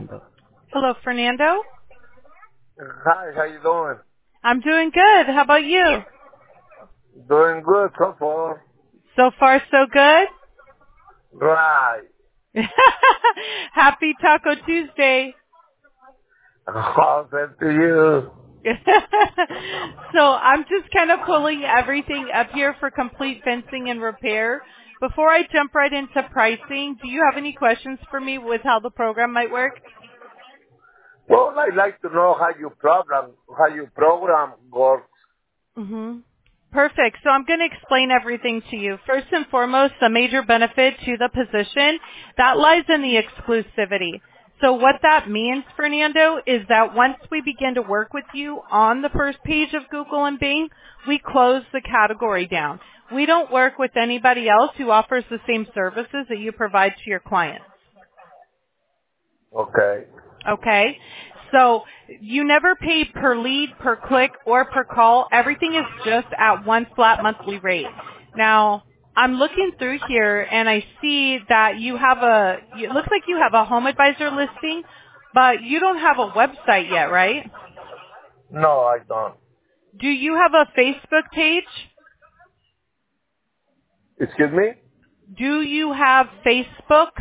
Hello, Fernando. Hi, how you doing? I'm doing good. How about you? Doing good so far. So far, so good? Right. Happy Taco Tuesday. All sent to you. So I'm just kind of pulling everything up here for complete fencing and repair. Before I jump right into pricing, do you have any questions for me with how the program might work? Well, I'd like to know how you program works. hmm Perfect. So I'm going to explain everything to you. First and foremost, the major benefit to the position, that lies in the exclusivity. So what that means, Fernando, is that once we begin to work with you on the first page of Google and Bing, we close the category down. We don't work with anybody else who offers the same services that you provide to your clients. Okay. Okay? So you never pay per lead, per click, or per call. Everything is just at one flat monthly rate. Now, I'm looking through here and I see that it looks like you have a home advisor listing, but you don't have a website yet, right? No, I don't. Do you have a Facebook page? Excuse me? Do you have Facebook?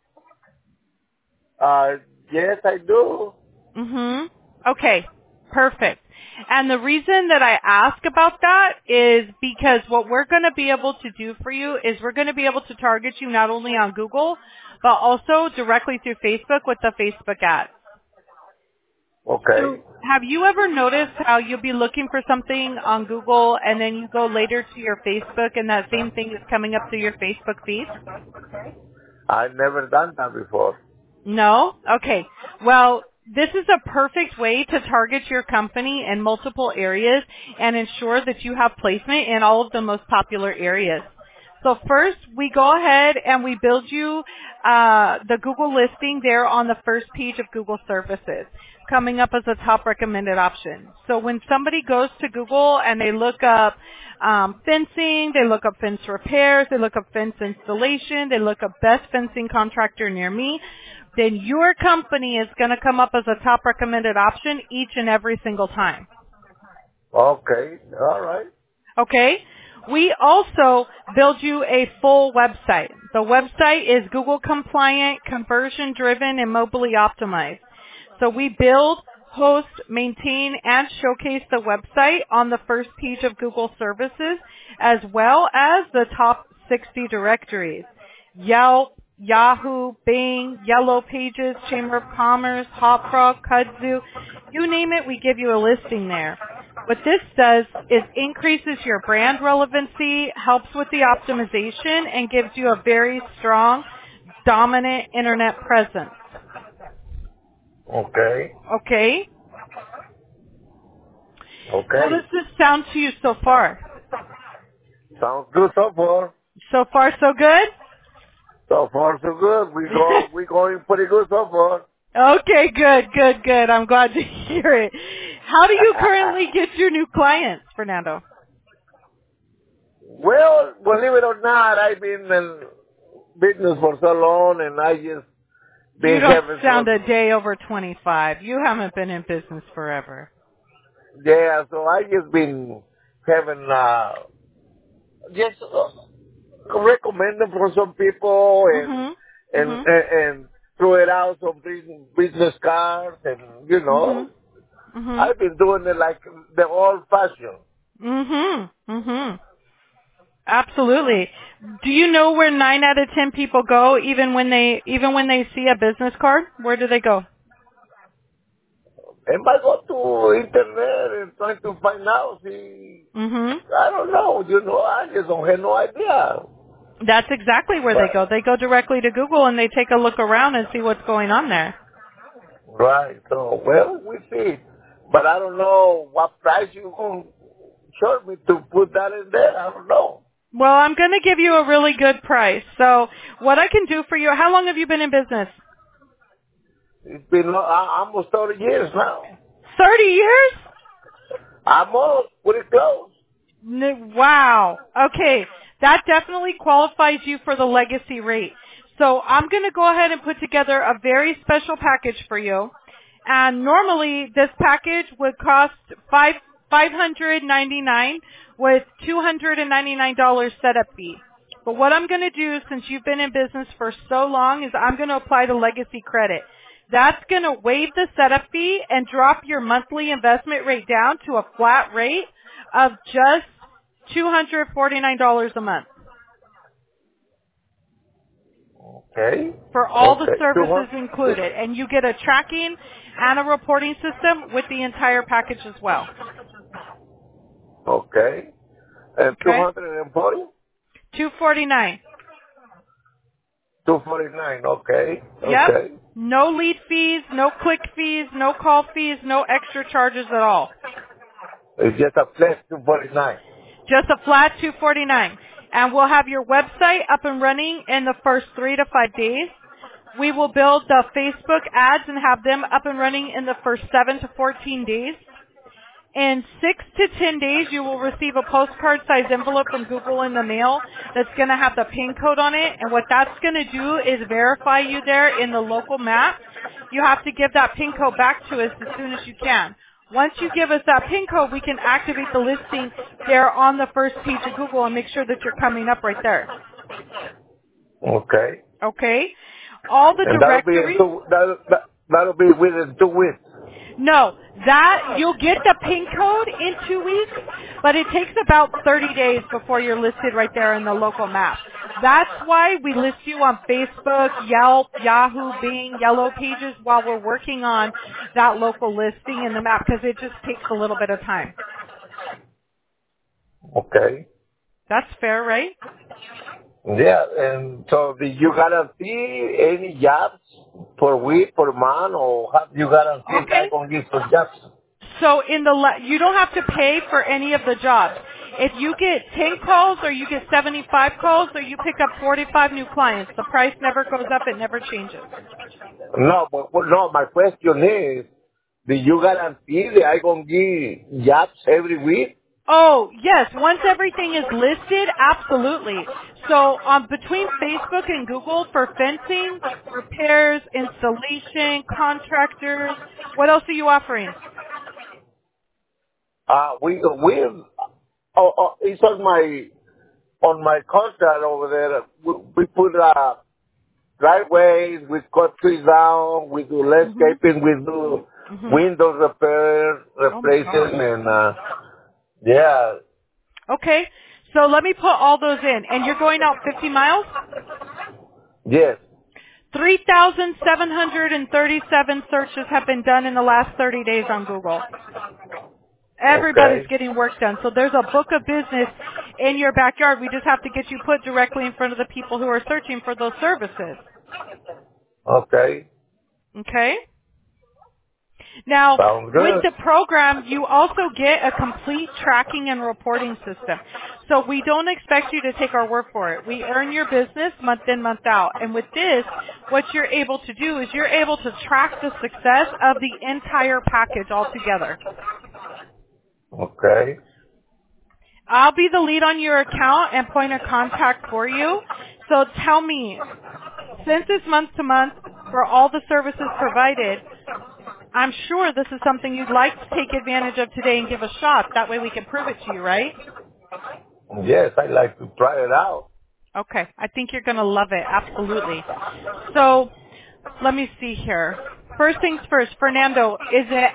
Uh, yes, I do. Okay. Perfect. And the reason that I ask about that is because what we're going to be able to do for you is we're going to be able to target you not only on Google, but also directly through Facebook with the Facebook ads. Okay. So have you ever noticed how you'll be looking for something on Google and then you go later to your Facebook and that same thing is coming up through your Facebook feed? I've never done that before. No? Okay. Well, this is a perfect way to target your company in multiple areas and ensure that you have placement in all of the most popular areas. So first, we go ahead and we build you the Google listing there on the first page of Google Services, coming up as a top recommended option. So when somebody goes to Google and they look up fencing, they look up fence repairs, they look up fence installation, they look up best fencing contractor near me, then your company is going to come up as a top recommended option each and every single time. Okay. All right. Okay? We also build you a full website. The website is Google compliant, conversion driven, and mobily optimized. So we build, host, maintain, and showcase the website on the first page of Google services as well as the top 60 directories. Yelp, Yahoo, Bing, Yellow Pages, Chamber of Commerce, Hopfrog, Kudzu, you name it, we give you a listing there. What this does is increases your brand relevancy, helps with the optimization, and gives you a very strong, dominant internet presence. Okay. Okay? How Okay. does this sound to you so far? Sounds good so far. So far, so good? So far, so good. We going pretty good so far. Okay, good. I'm glad to hear it. How do you currently get your new clients, Fernando? Well, believe it or not, I've been in business for so long, and I just You been don't having sound a some, day over 25. You haven't been in business forever. yeah, so I just been having, just recommending for some people Mhm. and, Mhm. and, and throw it out some business cards and, Mhm. Mhm. I've been doing it like the old fashioned. Mhm. Mhm. Absolutely. Do you know where 9 out of 10 people go even when they see a business card? Where do they go? And I go to internet and trying to find out, see, Mhm. I don't know, I just don't have no idea. That's exactly where they go. But, They go directly to Google and they take a look around and see what's going on there. right, so, well, we see. But I don't know what price you going to charge me to put that in there. I don't know. Well, I'm going to give you a really good price. So, what I can do for you, how long have you been in business? It's been almost 30 years now. 30 years? Almost, pretty close. Wow. Okay. That definitely qualifies you for the legacy rate. So I'm going to go ahead and put together a very special package for you. And normally this package would cost $599 with $299 setup fee. But what I'm going to do, since you've been in business for so long, is I'm going to apply the legacy credit. That's going to waive the setup fee and drop your monthly investment rate down to a flat rate of just $249 a month. Okay. For all the Okay. services included. And you get a tracking and a reporting system with the entire package as well. Okay. And Okay? 240? $249. 249. Okay. Yep. Okay. No lead fees, no click fees, no call fees, no extra charges at all. It's just a flat 249. Just a flat $249. And we'll have your website up and running in the first 3 to 5 days. We will build the Facebook ads and have them up and running in the first 7 to 14 days. In 6 to 10 days, you will receive a postcard-sized envelope from Google in the mail that's going to have the PIN code on it. And what that's going to do is verify you there in the local map. You have to give that PIN code back to us as soon as you can. Once you give us that PIN code, we can activate the listing there on the first page of Google and make sure that you're coming up right there. Okay. Okay? All the And directories... that'll be within 2 weeks. No, that you'll get the PIN code in 2 weeks, but it takes about 30 days before you're listed right there in the local map. That's why we list you on Facebook, Yelp, Yahoo, Bing, Yellow Pages while we're working on that local listing in the map, because it just takes a little bit of time. Okay. That's fair, right? Yeah, and so do you guarantee any jobs per week, per month, or have you guarantee Okay. that on these jobs? So you don't have to pay for any of the jobs. If you get 10 calls or you get 75 calls or you pick up 45 new clients, the price never goes up, it never changes. No, no, my question is, do you guarantee that I going to give jobs every week? Oh, yes. Once everything is listed, absolutely. So between Facebook and Google for fencing, repairs, installation, contractors, what else are you offering? It's on my contract over there. We put driveways, we cut trees down, we do landscaping, we do window repair, replacing, and yeah. Okay. So let me put all those in. And you're going out 50 miles? Yes. 3,737 searches have been done in the last 30 days on Google. Everybody's getting work done. So there's a book of business in your backyard. We just have to get you put directly in front of the people who are searching for those services. Okay. Okay? Now, Sounds good. with the program, you also get a complete tracking and reporting system. So we don't expect you to take our word for it. We earn your business month in, month out. And with this, what you're able to do is you're able to track the success of the entire package altogether. Okay. I'll be the lead on your account and point of contact for you. So tell me, since it's month to month for all the services provided, I'm sure this is something you'd like to take advantage of today and give a shot. That way we can prove it to you, right? Yes, I'd like to try it out. Okay. I think you're going to love it. Absolutely. So let me see here. First things first, Fernando, is it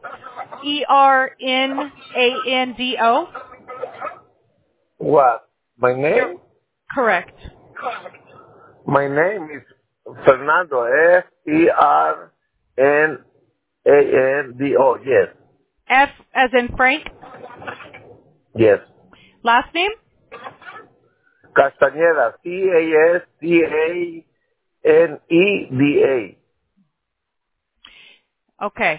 Fernando? What? My name? Correct. My name is Fernando. Fernando. Yes. F as in Frank? Yes. Last name? Castañeda. Castaneda. Okay.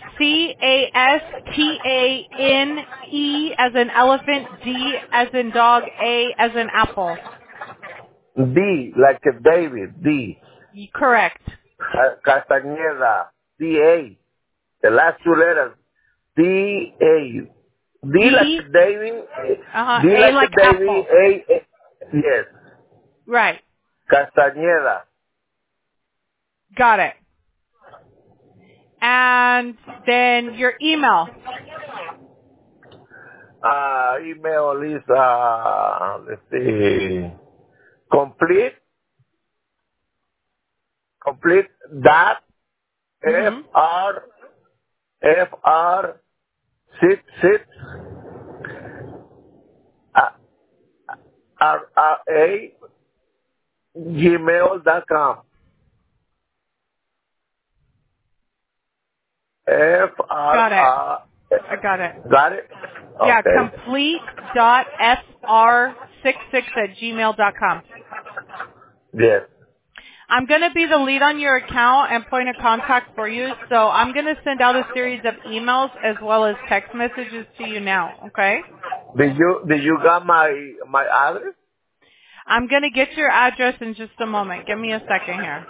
Castane as in elephant, D as in dog, A as in apple. D, like a David, D. Correct. Castañeda. D-A. The last two letters. D-A. D like a David. D A like a David. apple. A. Yes. Right. Castañeda. Got it. And then your email. Email is, let's see, complete dot Mm-hmm. FR 66 RRA gmail.com. Got it. I got it. Got it? Yeah, Okay. complete.fr66@gmail.com. Yes. I'm going to be the lead on your account and point of contact for you, so I'm going to send out a series of emails as well as text messages to you now, okay? Did you got my address? I'm going to get your address in just a moment. Give me a second here.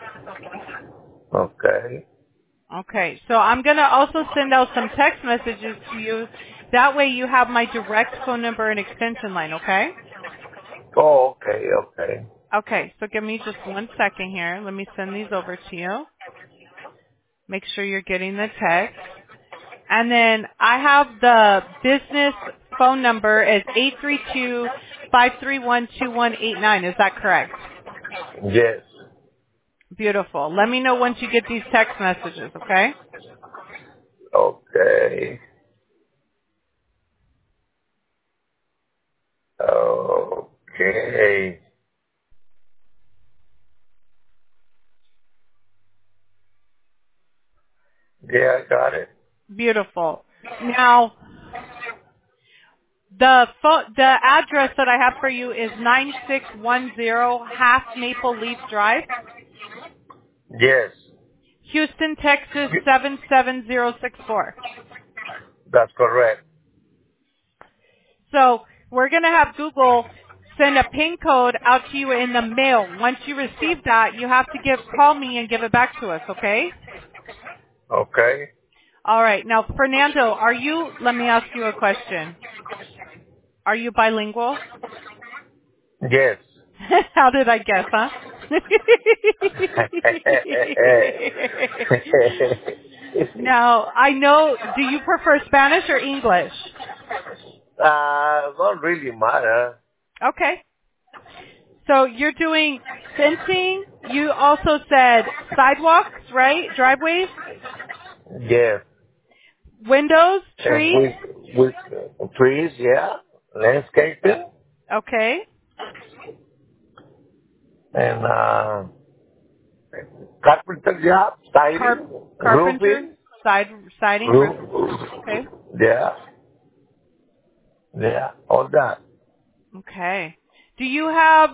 Okay. Okay, so I'm going to also send out some text messages to you. That way you have my direct phone number and extension line, okay? Oh, okay. Okay, so give me just 1 second here. Let me send these over to you. Make sure you're getting the text. And then I have the business phone number as 832-531-2189. Is that correct? Yes. Beautiful. Let me know once you get these text messages, okay? Okay. Okay. Yeah, I got it. Beautiful. Now, the address that I have for you is 9610 Half Maple Leaf Drive, Yes. Houston, Texas 77064. That's correct. So we're going to have Google send a PIN code out to you in the mail. Once you receive that, you have to call me and give it back to us, okay? Okay. All right. Now, Fernando, let me ask you a question. Are you bilingual? Yes. How did I guess, huh? Now, I know, do you prefer Spanish or English? Don't really matter. Okay. So you're doing fencing. You also said sidewalks, right? Driveways, Yes. windows, And trees. with trees, yeah. Landscaping Okay. and carpenter job, siding, Carpenter, roofing, siding, roof. roof. Okay. Yeah. Yeah. All that. Okay. Do you have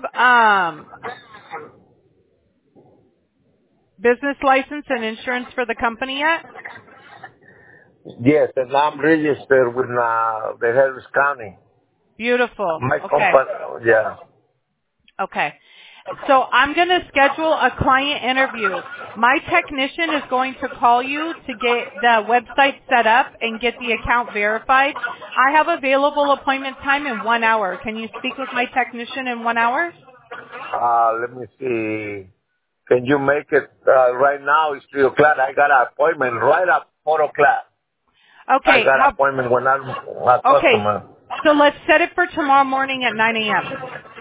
business license and insurance for the company yet? Yes, and I'm registered with the Harris County. Beautiful. My Okay. company, yeah. Okay. So I'm going to schedule a client interview. My technician is going to call you to get the website set up and get the account verified. I have available appointment time in 1 hour. Can you speak with my technician in 1 hour? Let me see. Can you make it right now? It's 3 o'clock. I got an appointment right at 4 o'clock. I Okay. got an appointment when I'm a Okay. customer. So let's set it for tomorrow morning at 9 a.m.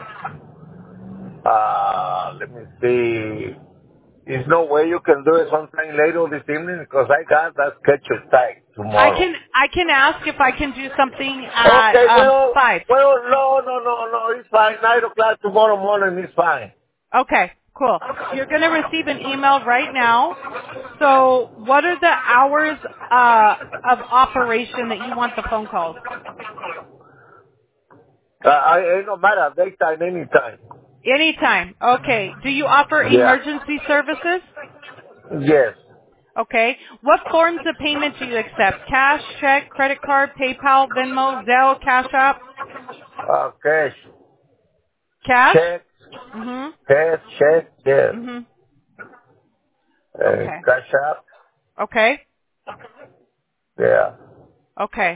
Let me see. There's no way you can do it sometime later this evening because I got that schedule tight I tomorrow. can ask if I can do something at Okay, 5. no, it's fine. 9 o'clock tomorrow morning is fine. Okay, cool. You're going to receive an email right now. So what are the hours of operation that you want the phone calls? It no matter, daytime, anytime. Anytime. Okay. Do you offer Yeah. emergency services? Yes. Okay. What forms of payment do you accept? Cash, check, credit card, PayPal, Venmo, Zelle, Cash App? Cash. Cash? Check. Mhm. Cash, check, yes. Mhm. Okay. Cash up, Okay. yeah. Okay.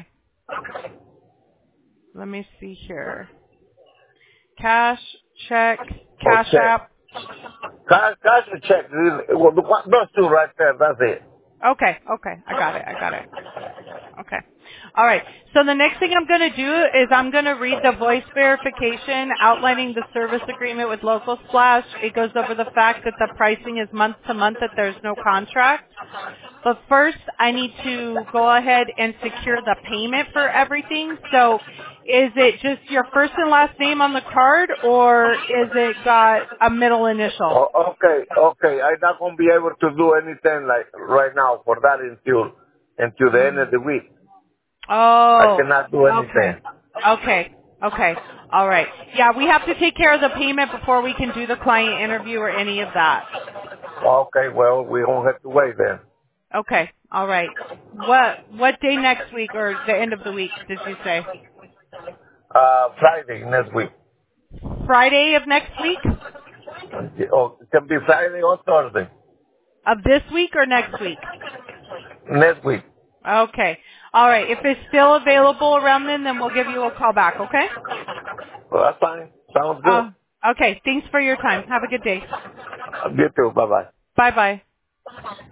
Let me see here. Cash, check, Or Cash check. App. Cash or check. Well, those two right there. That's it. Okay. I got it. Okay. All right. So the next thing I'm going to do is I'm going to read the voice verification outlining the service agreement with Local Splash. It goes over the fact that the pricing is month to month, that there's no contract. But first, I need to go ahead and secure the payment for everything. So is it just your first and last name on the card, or is it got a middle initial? Okay. I'm not gonna be able to do anything like right now for that until the end of the week. I Oh, cannot do anything. okay. All right. Yeah, we have to take care of the payment before we can do the client interview or any of that. Okay, well, we don't have to wait then. Okay. All right. What day next week or the end of the week did you say? Friday next week. Friday of next week? Oh, it can be Friday or Thursday Of this week or next week? next week. Okay. All right. If it's still available around then we'll give you a call back, okay? Well, that's fine. Sounds good. Okay. Thanks for your time. Have a good day. You too. Bye bye. Bye-bye.